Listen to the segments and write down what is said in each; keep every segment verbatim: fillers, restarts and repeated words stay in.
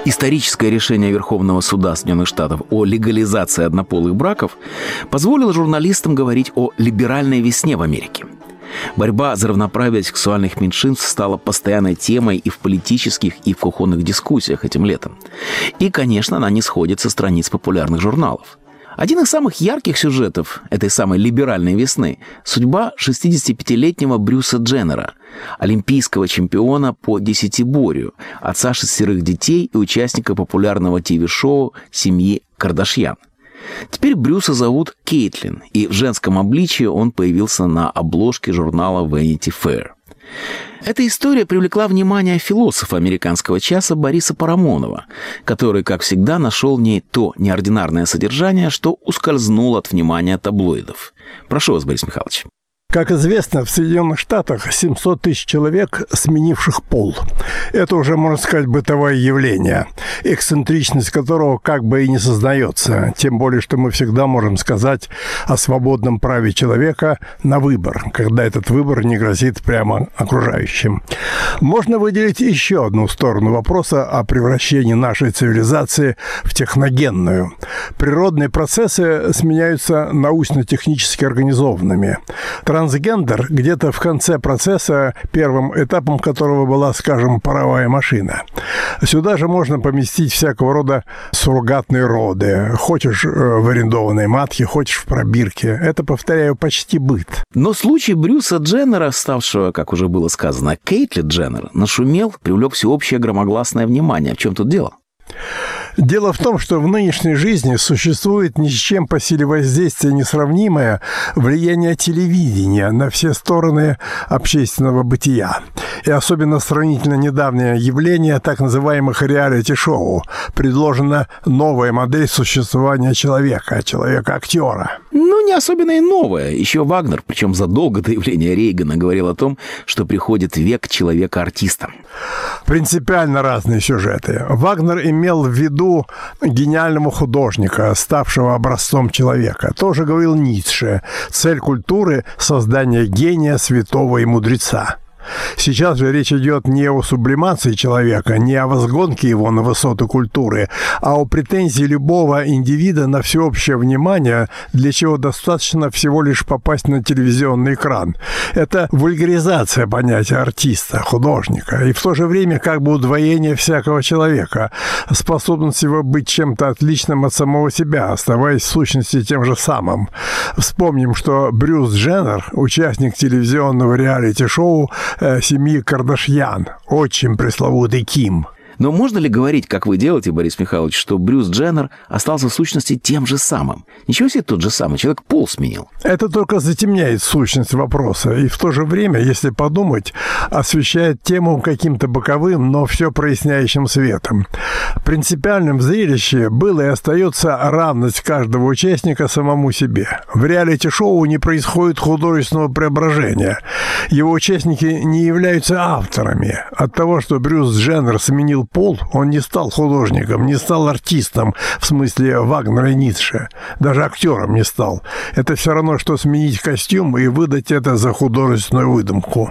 Историческое решение Верховного суда Соединенных Штатов о легализации однополых браков позволило журналистам говорить о либеральной весне в Америке. Борьба за равноправие сексуальных меньшинств стала постоянной темой и в политических, и в кухонных дискуссиях этим летом. И, конечно, она не сходит со страниц популярных журналов. Один из самых ярких сюжетов этой самой либеральной весны – судьба шестидесятипятилетнего Брюса Дженнера, олимпийского чемпиона по десятиборью, отца шестерых детей и участника популярного ТВ-шоу семьи Кардашьян. Теперь Брюса зовут Кейтлин, и в женском обличии он появился на обложке журнала Vanity Fair. Эта история привлекла внимание философа американского часа Бориса Парамонова, который, как всегда, нашел в ней то неординарное содержание, что ускользнуло от внимания таблоидов. Прошу вас, Борис Михайлович. Как известно, в Соединенных Штатах семьсот тысяч человек, сменивших пол. Это уже, можно сказать, бытовое явление, эксцентричность которого как бы и не сознается. Тем более, что мы всегда можем сказать о свободном праве человека на выбор, когда этот выбор не грозит прямо окружающим. Можно выделить еще одну сторону вопроса о превращении нашей цивилизации в техногенную. Природные процессы сменяются научно-технически организованными. Трансгендер где-то в конце процесса, первым этапом которого была, скажем, паровая машина. Сюда же можно поместить всякого рода суррогатные роды. Хочешь в арендованной матке, хочешь в пробирке. Это, повторяю, почти быт. Но случай Брюса Дженнера, ставшего, как уже было сказано, Кейтли Дженнер, нашумел, привлек всеобщее громогласное внимание. В чем тут дело? Дело в том, что в нынешней жизни существует ни с чем по силе воздействия несравнимое влияние телевидения на все стороны общественного бытия. И особенно сравнительно недавнее явление так называемых реалити-шоу. Предложена новая модель существования человека, человека-актера. Ну, не особенно и новое. Еще Вагнер, причем задолго до явления Рейгана, говорил о том, что приходит век человека-артиста. Принципиально разные сюжеты. Вагнер имел в виду гениального художника, ставшего образцом человека. Тоже говорил Ницше. Цель культуры – создание гения, святого и мудреца. Сейчас же речь идет не о сублимации человека, не о возгонке его на высоты культуры, а о претензии любого индивида на всеобщее внимание, для чего достаточно всего лишь попасть на телевизионный экран. Это вульгаризация понятия артиста, художника, и в то же время как бы удвоение всякого человека, способность его быть чем-то отличным от самого себя, оставаясь в сущности тем же самым. Вспомним, что Брюс Дженнер, участник телевизионного реалити-шоу семьи Кардашьян, очень пресловутый Ким. Но можно ли говорить, как вы делаете, Борис Михайлович, что Брюс Дженнер остался в сущности тем же самым? Ничего себе тот же самый, человек пол сменил. Это только затемняет сущность вопроса, и в то же время, если подумать, освещает тему каким-то боковым, но все проясняющим светом. Принципиальным в зрелище было и остается равность каждого участника самому себе. В реалити-шоу не происходит художественного преображения. Его участники не являются авторами. От того, что Брюс Дженнер сменил пол, он не стал художником, не стал артистом, в смысле Вагнера и Ницше. Даже актером не стал. Это все равно, что сменить костюм и выдать это за художественную выдумку.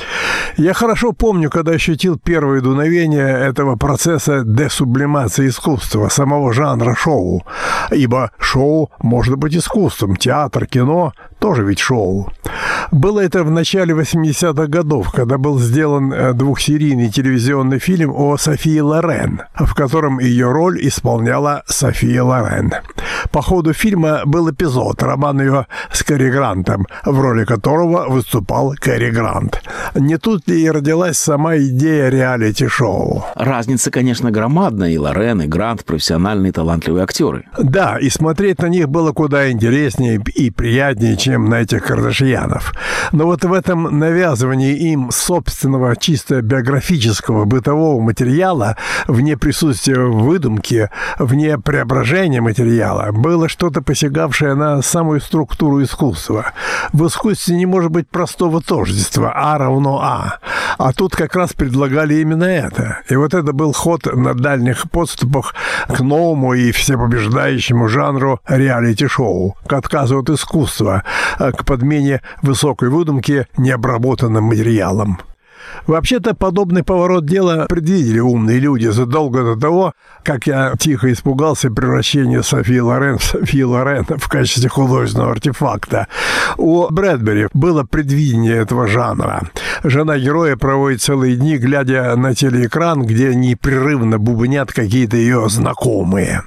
Я хорошо помню, когда ощутил первое дуновение этого процесса десублимации искусства, самого жанра шоу. Ибо шоу может быть искусством, театр, кино – тоже ведь шоу. Было это в начале восьмидесятых годов, когда был сделан двухсерийный телевизионный фильм о Софии Лорен, в котором ее роль исполняла София Лорен. По ходу фильма был эпизод, роман ее с Кэрри Грантом, в роли которого выступал Кэрри Грант. Не тут ли и родилась сама идея реалити-шоу? Разница, конечно, громадная. И Лорен, и Грант – профессиональные талантливые актеры. Да, и смотреть на них было куда интереснее и приятнее, чем на этих Кардашьянов. Но вот в этом навязывании им собственного чисто биографического бытового материала, вне присутствия выдумки, вне преображения материала, было что-то посягавшее на самую структуру искусства. В искусстве не может быть простого тождества «а равно а». А тут как раз предлагали именно это. И вот это был ход на дальних подступах к новому и всепобеждающему жанру реалити-шоу, к отказу от искусства, к подмене высокой выдумки необработанным материалом. Вообще-то подобный поворот дела предвидели умные люди задолго до того, как я тихо испугался превращения Софии Лорен в Софии Лорен в качестве художественного артефакта. У Брэдбери было предвидение этого жанра. Жена героя проводит целые дни, глядя на телеэкран, где непрерывно бубнят какие-то ее знакомые.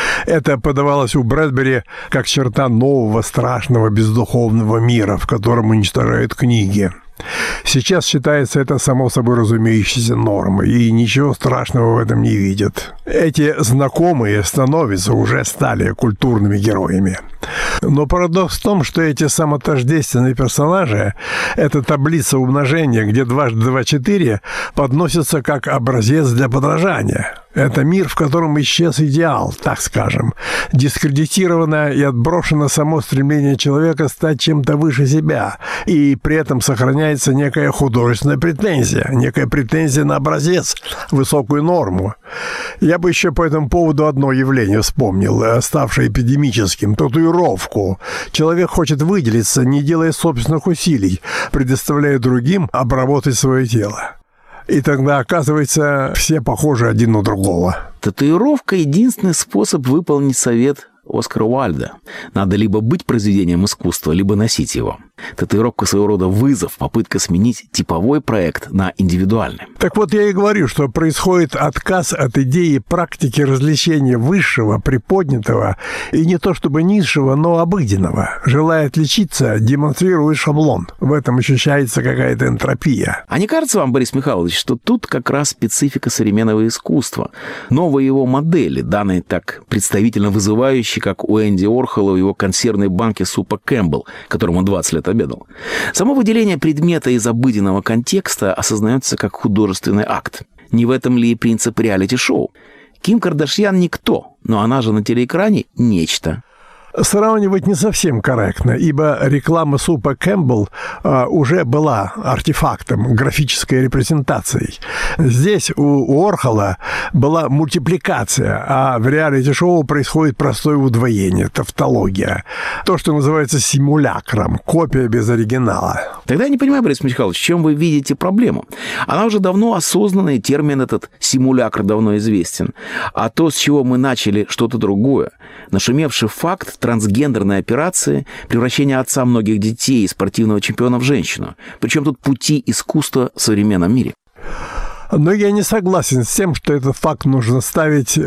Это подавалось у Брэдбери как черта нового страшного бездуховного мира, в котором уничтожают книги. Сейчас считается это само собой разумеющейся нормой, и ничего страшного в этом не видят. Эти знакомые становятся, уже стали культурными героями. Но парадокс в том, что эти самотождественные персонажи – это таблица умножения, где дважды два – четыре, подносятся как образец для подражания. Это мир, в котором исчез идеал, так скажем. Дискредитировано и отброшено само стремление человека стать чем-то выше себя, и при этом сохраняется некая художественная претензия, некая претензия на образец, высокую норму. Я бы еще по этому поводу одно явление вспомнил, ставшее эпидемическим – татуировку. Человек хочет выделиться, не делая собственных усилий, предоставляя другим обработать свое тело. И тогда, оказывается, все похожи один на другого. Татуировка – единственный способ выполнить совет Оскара Уайльда. Надо либо быть произведением искусства, либо носить его. Татуировка своего рода вызов, попытка сменить типовой проект на индивидуальный. Так вот, я и говорю, что происходит отказ от идеи практики развлечения высшего, приподнятого, и не то чтобы низшего, но обыденного. Желая отличиться, демонстрирует шаблон. В этом ощущается какая-то энтропия. А не кажется вам, Борис Михайлович, что тут как раз специфика современного искусства? Новые его модели, данные так представительно вызывающие, как у Энди Орхола в его консервной банке супа Кэмпбелл, которому двадцать лет обедал. Само выделение предмета из обыденного контекста осознается как художественный акт. Не в этом ли и принцип реалити-шоу? Ким Кардашьян никто, но она же на телеэкране нечто. Сравнивать не совсем корректно, ибо реклама супа Кэмпбелл а, уже была артефактом, графической репрезентацией. Здесь у, у Орхола была мультипликация, а в реалити-шоу происходит простое удвоение, тавтология. То, что называется симулякром, копия без оригинала. Тогда я не понимаю, Борис Михайлович, в чем вы видите проблему? Она уже давно осознанна, и термин этот «симулякр» давно известен. А то, с чего мы начали, что-то другое. Нашумевший факт трансгендерной операции, превращение отца многих детей и спортивного чемпиона в женщину. Причем тут пути искусства в современном мире. Но я не согласен с тем, что этот факт нужно ставить э,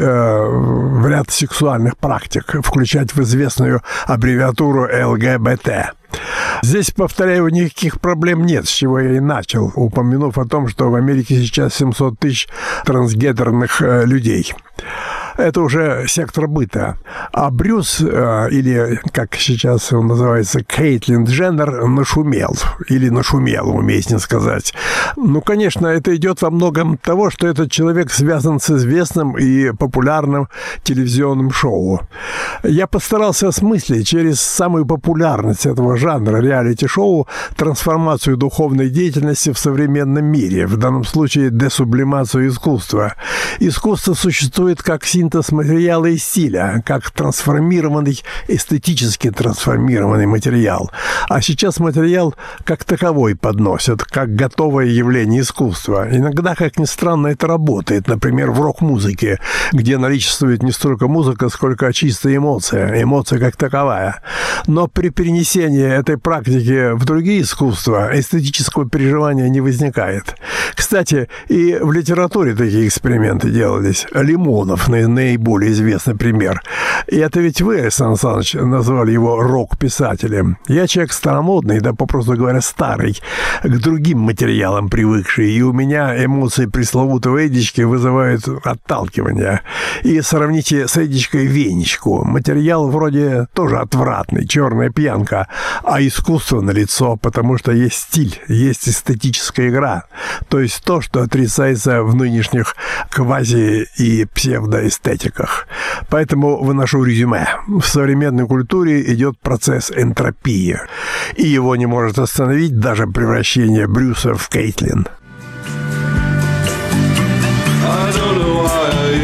в ряд сексуальных практик, включать в известную аббревиатуру эл гэ бэ тэ. Здесь, повторяю, никаких проблем нет, с чего я и начал, упомянув о том, что в Америке сейчас семьсот тысяч трансгендерных э, людей. Это уже сектор быта. А Брюс, э, или, как сейчас он называется, Кейтлин Дженнер, нашумел. Или нашумел, уместнее сказать. Ну, конечно, это идет во многом того, что этот человек связан с известным и популярным телевизионным шоу. Я постарался осмыслить через самую популярность этого жанра реалити-шоу трансформацию духовной деятельности в современном мире, в данном случае десублимацию искусства. Искусство существует как синтез материала и стиля, как трансформированный, эстетически трансформированный материал. А сейчас материал как таковой подносят, как готовое явление искусства. Иногда, как ни странно, это работает. Например, в рок-музыке, где наличествует не столько музыка, сколько чистая эмоция, эмоция как таковая. Но при перенесении этой практики в другие искусства эстетического переживания не возникает. Кстати, и в литературе такие эксперименты делались. Лимонов наиболее известный пример. И это ведь вы, Александр Александрович, назвали его рок-писателем. Я человек старомодный, да, попросту говоря, старый, к другим материалам привыкший, и у меня эмоции пресловутого Эдички вызывают отталкивание. И сравните с Эдичкой Венечку. Материал вроде тоже отвратный, черная пьянка, а искусство налицо, потому что есть стиль, есть эстетическая игра. То есть то, что отрицается в нынешних квази- и псевдоэстетиках. Поэтому выношу резюме. В современной культуре идет процесс энтропии, и его не может остановить даже превращение Брюса в Кейтлин. I don't know why I even went.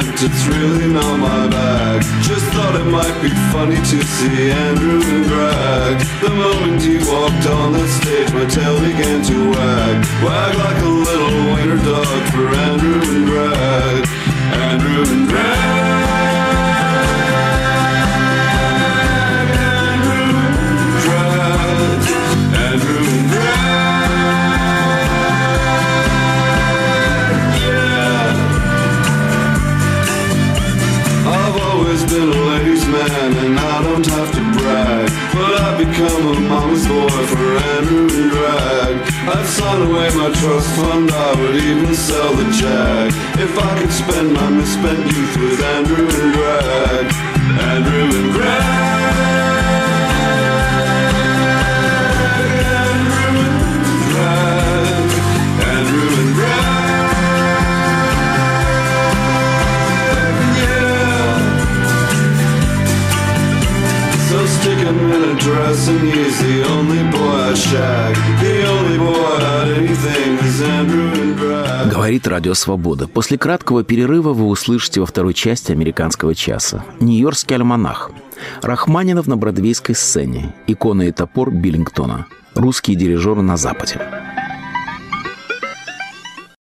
rent, it's really not my bag. Just thought it might be funny to see Andrew and Greg. The moment he walked on the stage, my tail began to wag. Wag like a little wiener dog for Andrew and Greg. Andrew and Greg. Been a ladies' man and I don't have to brag, but I've become a mama's boy for Andrew and Greg. I'd sign away my trust fund, I would even sell the Jag if I could spend my misspent youth with Andrew and Greg. Andrew and Greg. Dress and he's the only boy I shag. The only boy I'd anything is Andrew and Greg. Говорит Радио Свобода. После краткого перерыва вы услышите во второй части «Американского часа» «Нью-Йоркский альманах». Рахманинов на бродвейской сцене. Икона и топор Биллингтона. Русские дирижеры на Западе.